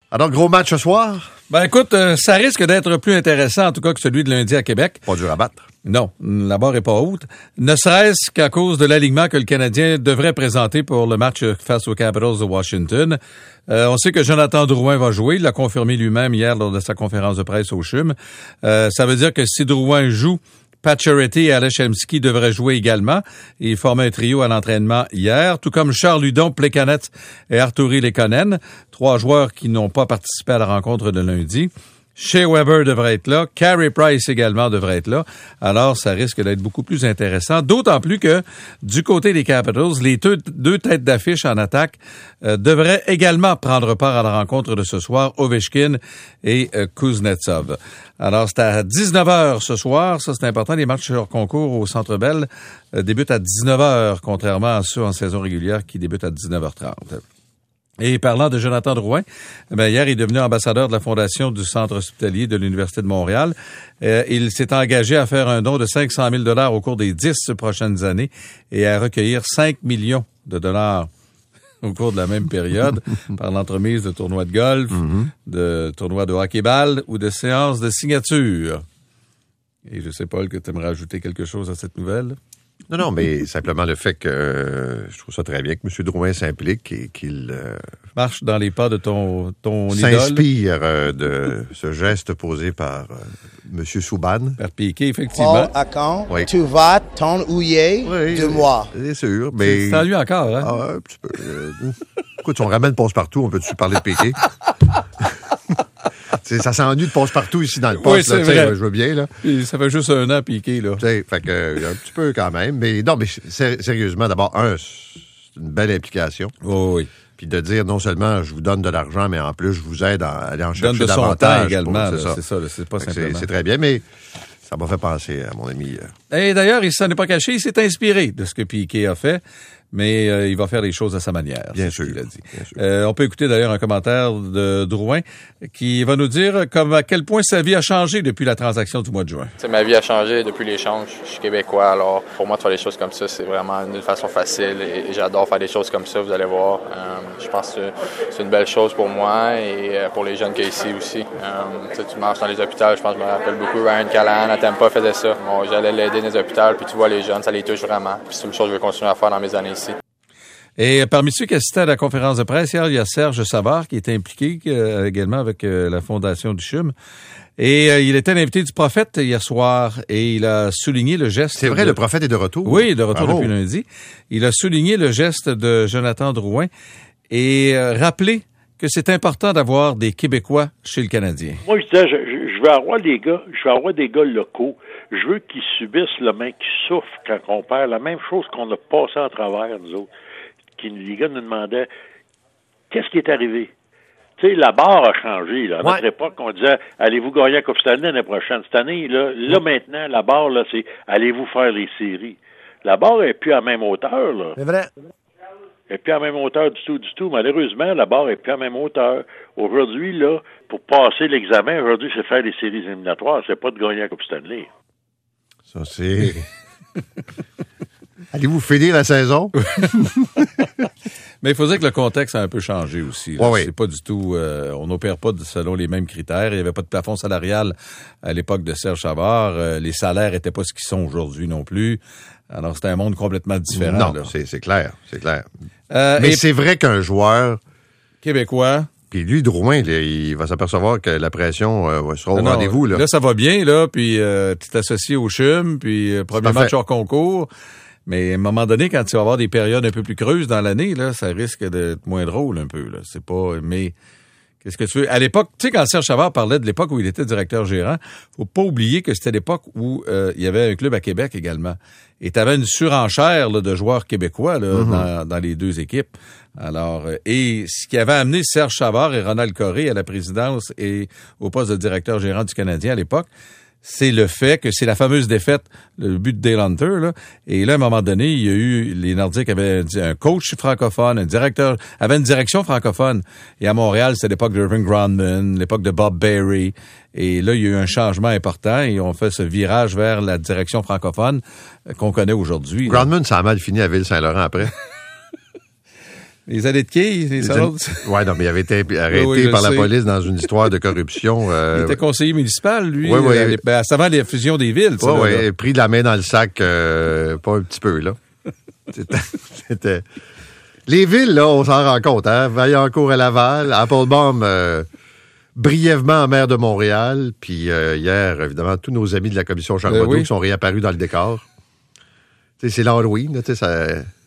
Alors, gros match ce soir? Ben écoute, ça risque d'être plus intéressant, en tout cas, que celui de lundi à Québec. Pas dur à battre. Non, la barre est pas haute. Ne serait-ce qu'à cause de l'alignement que le Canadien devrait présenter pour le match face aux Capitals de Washington. On sait que Jonathan Drouin va jouer. Il l'a confirmé lui-même hier lors de sa conférence de presse au CHUM. Ça veut dire que si Drouin joue, Pacioretty et Ales Hemsky devraient jouer également. Ils formaient un trio à l'entraînement hier, tout comme Charles Hudon, Plekanec et Artturi Lekonen, 3 joueurs qui n'ont pas participé à la rencontre de lundi. Shea Weber devrait être là. Carey Price également devrait être là. Alors, ça risque d'être beaucoup plus intéressant. D'autant plus que, du côté des Capitals, les deux têtes d'affiche en attaque devraient également prendre part à la rencontre de ce soir, Ovechkin et Kuznetsov. Alors, c'est à 19h ce soir. Ça, c'est important. Les matchs hors concours au Centre Bell débutent à 19h, contrairement à ceux en saison régulière qui débutent à 19h30. Et parlant de Jonathan Drouin, hier, il est devenu ambassadeur de la Fondation du Centre hospitalier de l'Université de Montréal. Il s'est engagé à faire un don de 500 000 $ au cours des 10 prochaines années et à recueillir 5 millions de dollars au cours de la même période par l'entremise de tournois de golf, de tournois de hockey-ball ou de séances de signature. Et je sais, Paul, que tu aimerais ajouter quelque chose à cette nouvelle? Non, mais simplement le fait que je trouve ça très bien que M. Drouin s'implique et qu'il marche dans les pas de ton idole. S'inspire de ce geste posé par M. Souban. Par Piqué, effectivement. Paul Acan, oui. Tu vas t'en ouiller de moi. C'est sûr, mais... C'est en lui encore, hein? Ah, un petit peu. Écoute, si on ramène passe-partout, on peut-tu parler de Piqué? Ça s'ennuie de passe-partout ici dans le poste. Oui, c'est vrai. Je veux bien, là. Puis ça fait juste 1 an, Piqué, là. Fait que, un petit peu quand même. Mais non, mais sérieusement, d'abord, c'est une belle implication. Oh, oui. Puis de dire, non seulement je vous donne de l'argent, mais en plus, je vous aide à aller en chercher donne de davantage. Son temps également, c'est ça. C'est pas simplement. C'est très bien, mais ça m'a fait penser à mon ami. Et d'ailleurs, il s'en est pas caché, il s'est inspiré de ce que Piqué a fait. Mais il va faire les choses à sa manière. Bien sûr. Il a dit. On peut écouter d'ailleurs un commentaire de Drouin qui va nous dire à quel point sa vie a changé depuis la transaction du mois de juin. T'sais, ma vie a changé depuis l'échange. Je suis québécois, alors pour moi de faire des choses comme ça, c'est vraiment une façon facile et j'adore faire des choses comme ça, vous allez voir. Je pense que c'est une belle chose pour moi et pour les jeunes qu'il y a ici aussi. Tu marches dans les hôpitaux, je pense que je me rappelle beaucoup, Ryan Callahan à Tampa faisait ça. Bon, j'allais l'aider dans les hôpitaux, puis tu vois les jeunes, ça les touche vraiment. Puis c'est une chose que je vais continuer à faire dans mes années ici. Et parmi ceux qui assistaient à la conférence de presse hier, il y a Serge Savard qui était impliqué également avec la Fondation du CHUM. Et il était l'invité du Prophète hier soir et il a souligné le geste... C'est vrai, le Prophète est de retour? Oui, de retour depuis lundi. Il a souligné le geste de Jonathan Drouin et rappelé que c'est important d'avoir des Québécois chez le Canadien. Moi, je disais, je veux avoir des gars locaux. Je veux qu'ils subissent le même, qu'ils souffrent quand on perd. La même chose qu'on a passé à travers, nous autres. Les gars nous demandaient qu'est-ce qui est arrivé. Tu sais, la barre a changé. Là. À notre époque, on disait allez-vous gagner la Coupe Stanley l'année prochaine. Cette année, là maintenant, la barre, là, c'est allez-vous faire les séries. La barre est plus à la même hauteur. Là. C'est vrai. Elle n'est plus à la même hauteur du tout. Malheureusement, la barre est plus à la même hauteur. Aujourd'hui, là, pour passer l'examen, aujourd'hui, c'est faire les séries éliminatoires. C'est pas de gagner la Coupe Stanley. Ça, c'est... Allez-vous finir la saison? Mais il faut dire que le contexte a un peu changé aussi. Oui. C'est pas du tout... on n'opère pas selon les mêmes critères. Il n'y avait pas de plafond salarial à l'époque de Serge Savard. Les salaires n'étaient pas ce qu'ils sont aujourd'hui non plus. Alors, c'était un monde complètement différent. Non, là. C'est clair. Mais c'est vrai qu'un joueur... québécois... Puis lui, Drouin, il va s'apercevoir que la pression sera au rendez-vous. Là, ça va bien, là, puis tu t'associes au CHUM, puis premier match hors concours. Mais à un moment donné, quand tu vas avoir des périodes un peu plus creuses dans l'année, là, ça risque d'être moins drôle un peu. Là. C'est pas... Mais qu'est-ce que tu veux? À l'époque, tu sais, quand Serge Savard parlait de l'époque où il était directeur gérant, faut pas oublier que c'était l'époque où il y avait un club à Québec également. Et tu avais une surenchère là, de joueurs québécois là, dans les deux équipes. Alors, et ce qui avait amené Serge Savard et Ronald Corré à la présidence et au poste de directeur gérant du Canadien à l'époque, c'est le fait que c'est la fameuse défaite, le but de Dale Hunter, là. Et là, à un moment donné, il y a eu, les Nordiques avaient un coach francophone, avait une direction francophone. Et à Montréal, c'était l'époque de Irving Grondman, l'époque de Bob Berry. Et là, il y a eu un changement important et on fait ce virage vers la direction francophone qu'on connaît aujourd'hui. Grondman, ça a mal fini à Ville-Saint-Laurent après. Les allées de quilles, les salons. Oui, non, mais il avait été arrêté par la police dans une histoire de corruption. Il était conseiller municipal, lui, oui. Avant la fusion des villes. Oui, pris de la main dans le sac, pas un petit peu, là. C'était... Les villes, là, on s'en rend compte, hein? Vaillancourt à Laval, Applebaum, brièvement en maire de Montréal, puis hier, évidemment, tous nos amis de la commission Charbonneau qui sont réapparus dans le décor. Tu sais, c'est l'Halloween, là, tu sais, ça...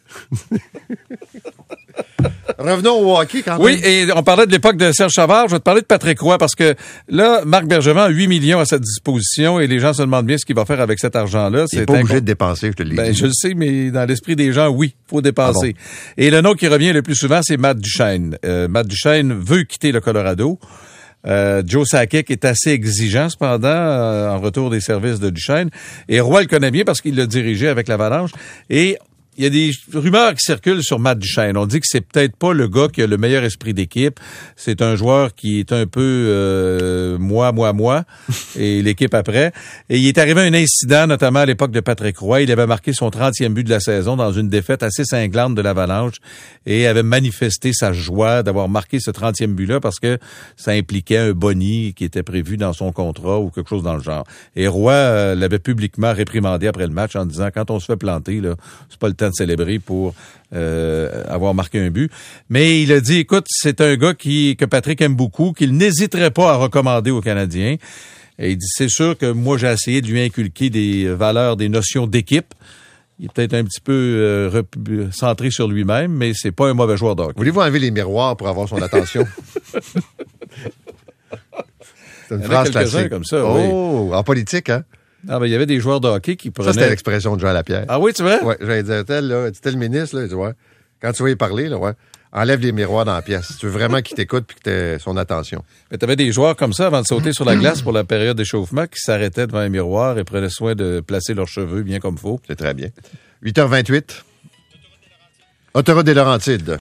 Revenons au hockey quand même. Oui, et on parlait de l'époque de Serge Savard. Je vais te parler de Patrick Roy parce que là, Marc Bergevin a 8 millions à sa disposition et les gens se demandent bien ce qu'il va faire avec cet argent-là. Il n'est pas obligé de dépenser, je te le dis. Je le sais, mais dans l'esprit des gens, oui, il faut dépenser. Ah bon? Et le nom qui revient le plus souvent, c'est Matt Duchene. Matt Duchene veut quitter le Colorado. Joe Sakic est assez exigeant, cependant, en retour des services de Duchene. Et Roy le connaît bien parce qu'il l'a dirigé avec l'Avalanche. Et il y a des rumeurs qui circulent sur Matt Duchene. On dit que c'est peut-être pas le gars qui a le meilleur esprit d'équipe. C'est un joueur qui est un peu moi, et l'équipe après. Et il est arrivé un incident, notamment à l'époque de Patrick Roy. Il avait marqué son 30e but de la saison dans une défaite assez cinglante de l'Avalanche et avait manifesté sa joie d'avoir marqué ce 30e but-là parce que ça impliquait un boni qui était prévu dans son contrat ou quelque chose dans le genre. Et Roy l'avait publiquement réprimandé après le match en disant quand on se fait planter, là, c'est pas le temps de célébrer pour avoir marqué un but. Mais il a dit, écoute, c'est un gars que Patrick aime beaucoup, qu'il n'hésiterait pas à recommander aux Canadiens. Et il dit, c'est sûr que moi, j'ai essayé de lui inculquer des valeurs, des notions d'équipe. Il est peut-être un petit peu centré sur lui-même, mais c'est pas un mauvais joueur de hockey. Voulez-vous enlever les miroirs pour avoir son attention? C'est une phrase classique. Comme ça, oui. En politique, hein? Ah, ben, il y avait des joueurs de hockey qui prenaient... Ça, c'était l'expression de Jean Lapierre. Ah oui, tu vois? Oui, j'allais dire, tel ministre, là, tu vois, quand tu vas y parler, là, ouais, enlève les miroirs dans la pièce. Si tu veux vraiment qu'il t'écoute puis que t'aies son attention. Mais t'avais des joueurs comme ça, avant de sauter sur la glace pour la période d'échauffement, qui s'arrêtaient devant un miroir et prenaient soin de placer leurs cheveux bien comme il faut. C'est très bien. 8h28. Autoroute des Laurentides.